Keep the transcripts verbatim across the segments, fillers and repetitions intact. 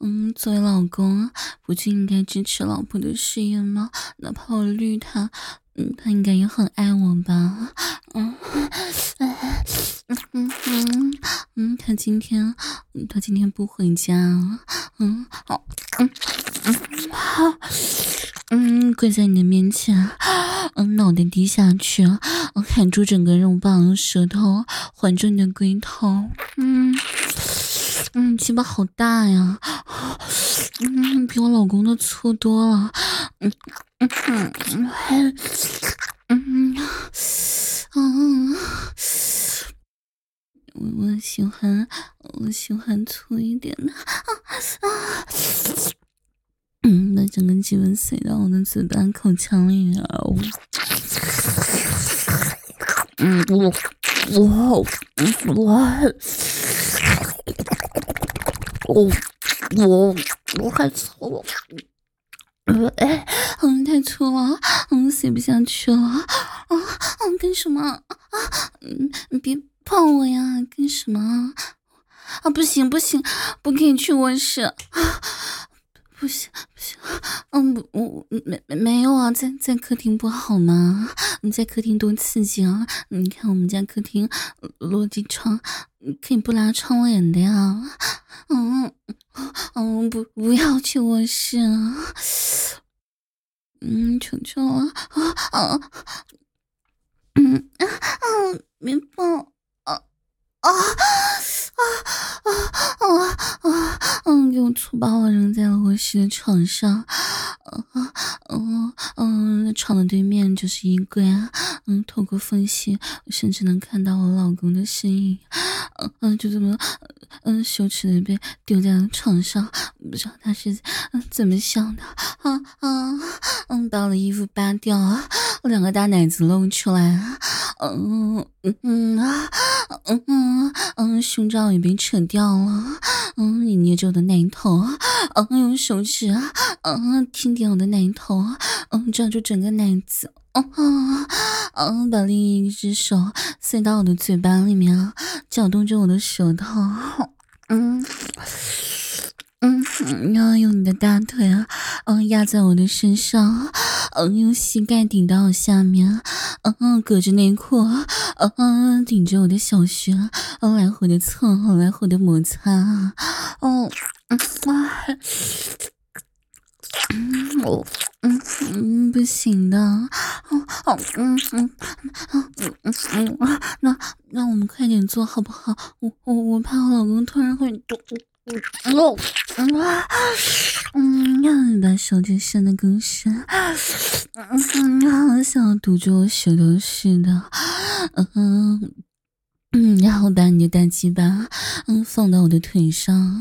嗯，作为老公，不就应该支持老婆的事业吗？哪怕我绿他，嗯，他应该也很爱我吧？嗯，嗯嗯嗯，他今天，嗯他今天不回家了。嗯，好，嗯嗯好，嗯，跪在你的面前，嗯，脑袋低下去，嗯，含住整个肉棒，舌头环住你的龟头，嗯。嗯，鸡巴好大呀，嗯，比我老公的粗多了，嗯嗯嗯嗯嗯，我我喜欢我喜欢粗一点的，嗯，把整个鸡巴塞到我的嘴巴口腔里面，嗯，我我我我。我我还粗，呃，哎，嗯，太粗了，嗯，塞不下去了，啊，嗯，干什么？啊，嗯，你别碰我呀，干什么？啊，不行不行，不可以去卧室，啊，不行不行，嗯，不，我没没有啊，在在客厅不好吗？你在客厅多刺激啊！你看我们家客厅落地窗，可以不拉窗帘的呀，嗯。嗯，不，不要去卧室啊！嗯，求求了，啊啊，嗯啊啊，别碰，啊啊啊啊啊啊！嗯，给我粗暴了，扔在了卧室的床上，嗯嗯嗯，床的对面就是衣柜啊，嗯，透过缝隙，我甚至能看到我老公的身影，嗯嗯，就这么。嗯，羞耻的被丢在了床上，不知道他是嗯怎么想的啊啊！嗯，把我的衣服扒掉啊，两个大奶子露出来啊，嗯嗯嗯啊，嗯嗯嗯，胸罩也被扯掉了，嗯，你捏着我的奶头，嗯，用手指啊，嗯，轻点我的奶头，嗯，抓住整个奶子。嗯嗯嗯，把另一只手塞到我的嘴巴里面，搅动着我的舌头。嗯嗯，然后用你的大腿啊，嗯，压在我的身上，嗯，用膝盖顶到我下面，嗯，隔着内裤，嗯，顶着我的小穴，嗯，来回的蹭，来回的摩擦，哦，嗯啊。嗯，我嗯嗯不行的，哦好嗯嗯嗯嗯嗯嗯，那那我们快点做好不好？我我我怕我老公突然会动，哦嗯啊嗯，让你把手指伸得更深，嗯，好想堵住我舌头似的，嗯嗯，然后把你的大鸡巴嗯放到我的腿上。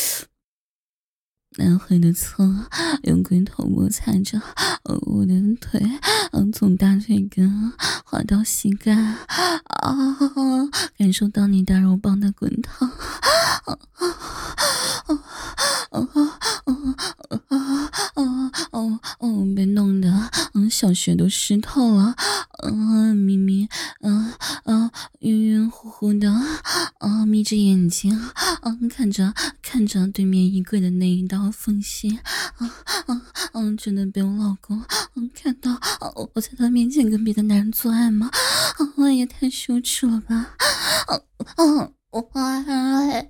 来回的蹭，用龟头摩擦着呃我的腿，嗯，从大腿根滑到膝盖，啊，感受到你大肉棒的滚烫，啊啊啊啊啊啊啊啊！哦，被弄得嗯小穴都湿透了，嗯，咪咪，嗯嗯，晕晕乎乎的，啊，眯着眼睛，嗯，看着看着对面衣柜的那一道缝隙，嗯嗯嗯，真的被我老公嗯看到，哦，我在他面前跟别的男人做爱吗？嗯，也太羞耻了吧！嗯嗯。我嗯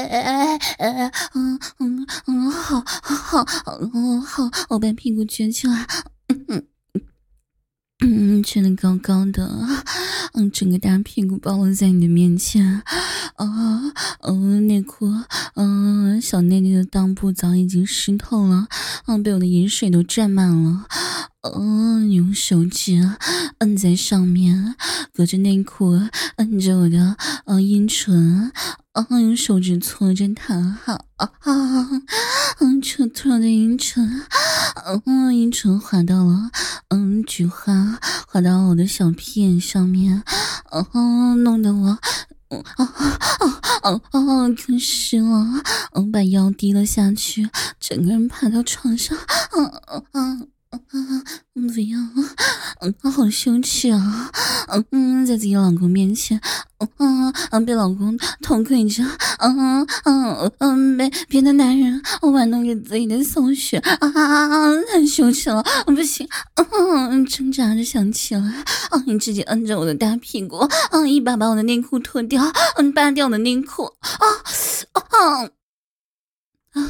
嗯嗯，好好嗯好，我把屁股撅起来，嗯嗯。嗯，撅得高高的，嗯，整个大屁股暴露在你的面前，啊，嗯，内裤，嗯，小内内的裆部早已经湿透了，嗯，被我的饮水都占满了，嗯，你用手指摁在上面，隔着内裤摁着我的呃阴唇，嗯，用手指搓着它，哈啊啊，嗯，戳戳的阴唇，嗯，阴唇滑到了，嗯，菊花滑到我的小屁眼上面，嗯，弄得我，啊啊啊啊，更湿了，嗯，把腰低了下去，整个人爬到床上，嗯嗯嗯。 嗯，不要，嗯，好羞耻啊，嗯嗯，在自己老公面前，嗯嗯，被老公痛跪着，嗯嗯嗯，被别的男人玩弄着自己的骚穴，啊，太羞耻了，不行，嗯，挣扎着想起来，啊，你直接摁着我的大屁股，啊，一把把我的内裤脱掉，嗯，扒掉我的内裤，啊啊啊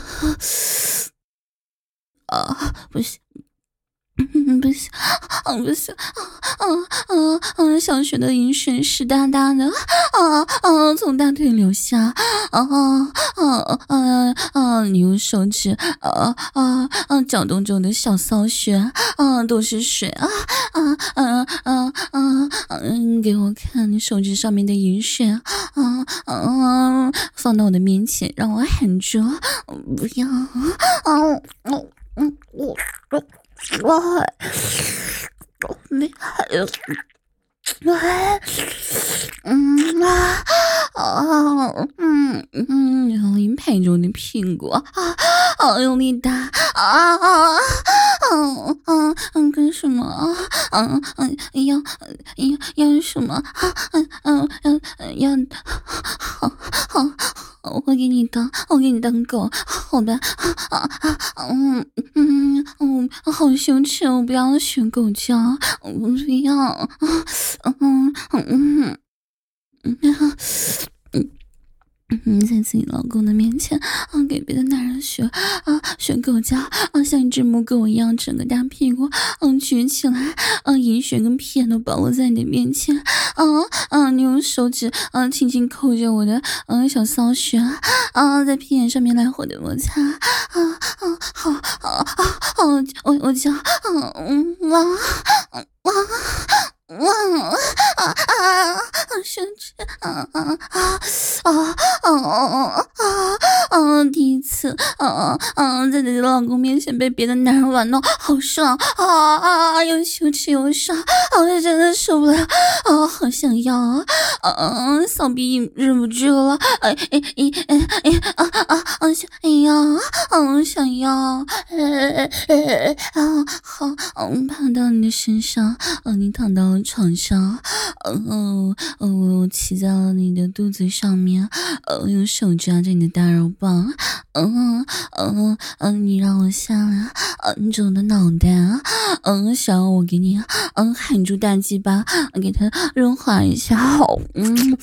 啊，不行。嗯，不行，啊，不行，啊啊啊！小雪的饮水湿哒哒的，啊啊，从大腿流下，啊啊啊啊啊！你用手指，啊啊啊，搅动着我的小骚穴，啊，都是水啊啊啊啊啊！嗯，给我看你手指上面的饮水，啊啊，放到我的面前，让我含住，不要，啊嗯嗯我我。哇，厉害了！哇，嗯啊啊，嗯嗯，用力拍着我的屁股啊啊，用力打啊啊啊啊啊！干什么啊？啊啊，要要要什么？啊啊啊要好好好，我给你当，我给你当狗，好吧？啊啊嗯嗯嗯，好羞耻，我不要学狗叫，我不要。嗯嗯嗯嗯嗯，在自己老公的面前啊，给别的男人学啊学狗叫啊，像一只母狗一样，整个大屁股嗯举起来啊，银血跟屁眼都暴露在你的面前啊啊，你用手指啊轻轻扣着我的嗯小骚穴啊，在屁眼上面来回的摩擦啊啊好啊啊好，我我叫啊嗯哇哇。哇啊啊！生气啊啊啊啊啊啊啊！第一次啊啊，在自己的老公面前被别的男人玩弄，好爽啊啊！又羞耻又爽，啊，我真的受不了啊！好想要啊啊！骚逼忍不住了，哎哎哎哎哎啊啊啊！想要啊想要，哎哎哎啊好，嗯，爬到你的身上，嗯，你躺到了床上，哦哦，我骑在了你的肚子上面，呃，用手抓着你的大肉棒，嗯嗯嗯，你让我下来，摁着我的脑袋，嗯，想要我给你，嗯，含住大鸡巴，给它润滑一下，好，嗯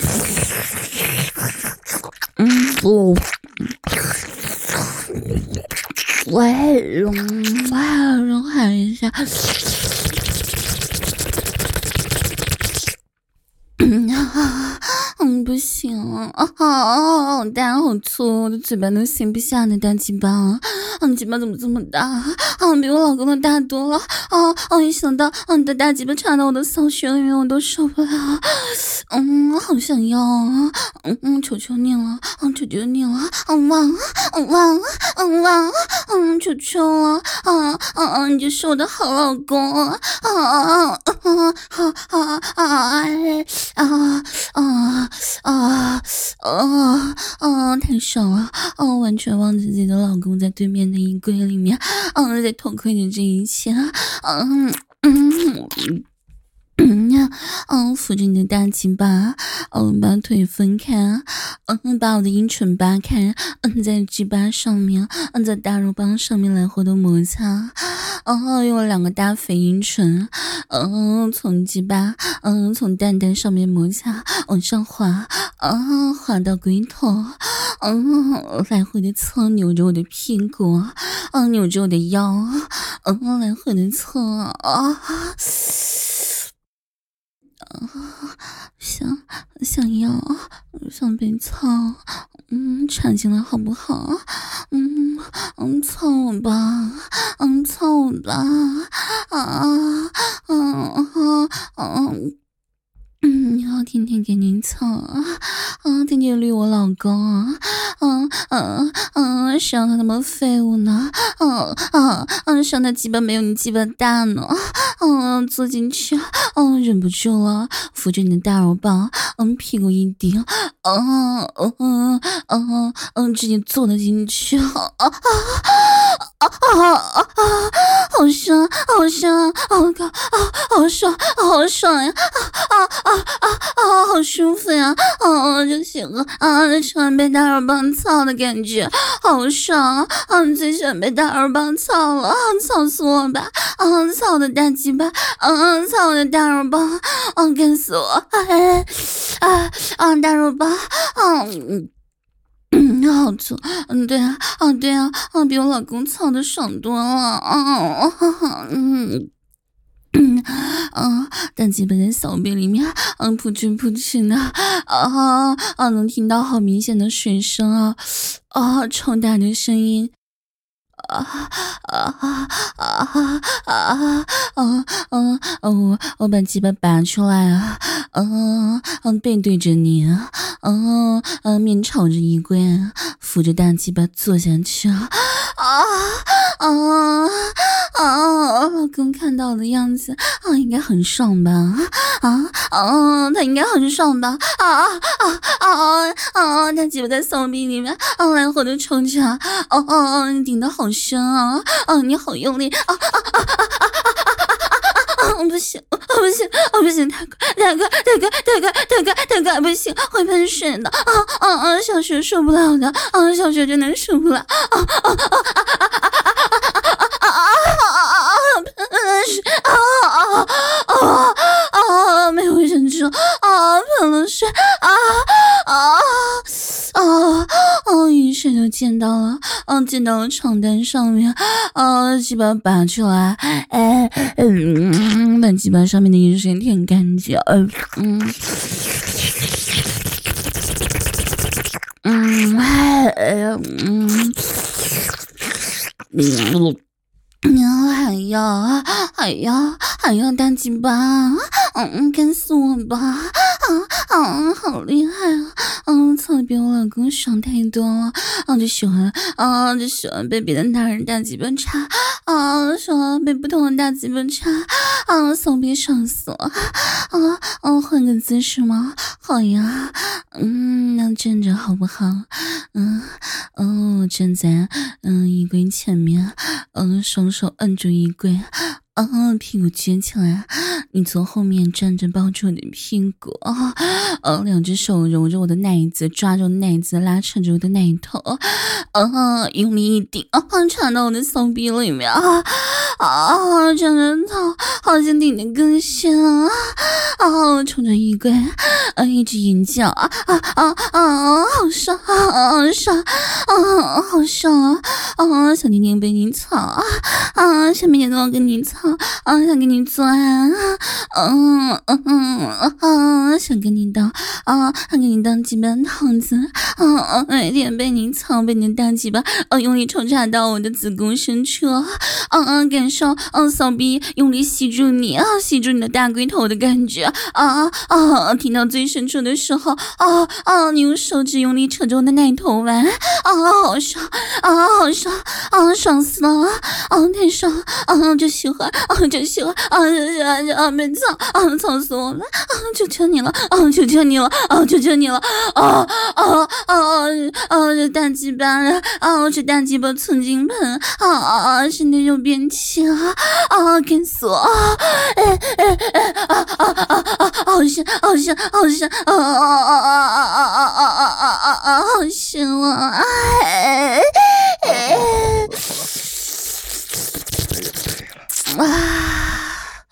嗯不。喂，嗯，哇，润滑一下。嗯，不行啊，好大好粗，我的嘴巴都塞不下那大鸡巴啊！你鸡巴怎么这么大啊？比我老公的大多了啊！哦，一想到啊你的大鸡巴插到我的骚穴里面，我都受不了。嗯，好想要啊！嗯嗯，求求你了，嗯，求求你了，嗯汪嗯汪嗯汪嗯，求求了，啊啊啊！你就是我的好老公啊啊啊啊啊啊啊！啊啊啊啊啊！太爽了！哦，完全忘记自己的老公在对面的衣柜里面，嗯，在偷窥着这一切，嗯嗯。嗯呀，嗯，扶着你的大鸡巴，嗯，把腿分开，嗯，把我的阴唇扒开，嗯，在鸡巴上面，嗯，在大肉棒上面来回的摩擦，嗯，用了两个大肥阴唇，嗯，从鸡巴，嗯，从蛋蛋上面摩擦往上滑，嗯，滑到龟头，嗯，来回的搓扭着我的屁股，嗯，扭着我的腰，嗯，来回的搓，啊。啊，想想要想被操，嗯，插进来好不好？嗯嗯，操我吧，嗯，操我吧，啊嗯嗯嗯。嗯，要天天给您操啊，啊，天天绿我老公啊，嗯嗯嗯，谁让他那么废物呢？嗯嗯嗯，谁让他鸡巴没有你鸡巴大呢？嗯，坐进去，嗯，忍不住了，扶着你的大肉棒，嗯，屁股一顶，嗯嗯嗯嗯嗯，直接坐了进去，啊啊啊！ 啊啊啊啊！好爽，好爽，好高，啊，好爽，好爽呀！啊啊啊啊啊！好舒服呀！啊，就喜欢啊，喜欢被大耳棒操的感觉，好爽啊！啊，最喜欢被大耳棒操了，啊，操死我吧！啊，操我的大鸡巴！啊，操我的大耳棒！啊，干死我！哎啊啊！大耳棒！啊嗯。嗯，好粗，嗯，对啊，啊，对啊，啊，比我老公操的爽多了，啊，嗯，嗯，啊，大鸡巴在小臂里面，嗯，扑哧扑哧的，啊啊，能听到好明显的水声啊，啊，超大的声音。啊啊啊啊啊啊啊！我我把鸡巴拔出来啊！嗯嗯，背对着你，嗯嗯，面朝着衣柜，扶着大鸡巴坐下去啊啊啊啊！老公看到的样子啊，应该很爽吧？啊啊，他应该很爽吧？啊啊啊啊啊！他鸡巴在骚逼里面啊，来回的抽着，哦哦，你顶的好深啊！啊，你好用力啊啊啊啊啊啊啊！不行，不行，不行，大哥，大哥，大哥，大哥，大哥，大哥，不行，会喷水的啊啊啊！小学受不了的啊，小学真的受不了啊啊啊啊啊啊啊啊啊！喷水啊啊啊啊！没有忍住啊，喷了水啊啊啊啊！雨水就溅到了，啊，溅到了床单上面，啊，鸡巴拔出来，哎，嗯，把鸡巴上面的雨水舔干净，嗯嗯，哎嗯嗯。你还要还要还要大鸡巴，嗯，干死我吧，啊啊，好厉害啊！嗯，操的比我老公爽太多了，啊，就喜欢啊，就喜欢被别的大人大鸡巴插，啊，喜欢被不同的大鸡巴插，啊，骚逼爽死了，啊啊，换个姿势吗？好呀，嗯，那站着好不好？嗯，哦，站在嗯衣柜前面，嗯，双手摁住衣柜，嗯，屁股撅起来，你从后面站着抱住我的屁股，啊，嗯，两只手揉着我的奶子，抓着奶子，拉扯着我的奶头，嗯，用力一顶，啊，插到我的骚逼里面，啊啊，真的操，好像顶得更深啊，啊，冲着衣柜，啊，一直吟叫，啊啊啊啊，好爽啊，好爽啊，好爽啊，啊，小丁丁被你操啊，啊，下面也让我跟你操。啊，想跟你钻，嗯嗯嗯嗯，想跟你当啊，想跟你当鸡巴套子，啊啊，每天被你操，被你的大鸡巴啊用力抽插到我的子宫深处，啊啊，感受啊骚逼用力吸住你啊，吸住你的大龟头的感觉，啊啊，听到最深处的时候，啊啊，你用手指用力扯着我的奶头玩，啊，好爽，啊，好爽，啊，爽死了，啊，太爽，啊，就喜欢。啊，就喜欢啊，就喜欢啊，被操啊，操死我了啊！求求你了啊，求求你了啊，求求你了啊啊啊啊！这大鸡巴啊，这大鸡巴寸金盆啊啊！身体又变轻啊啊！干死我啊！哎哎哎啊啊啊啊！好香好香好香啊啊啊啊啊啊啊啊啊啊啊！好香啊！哎哎。啊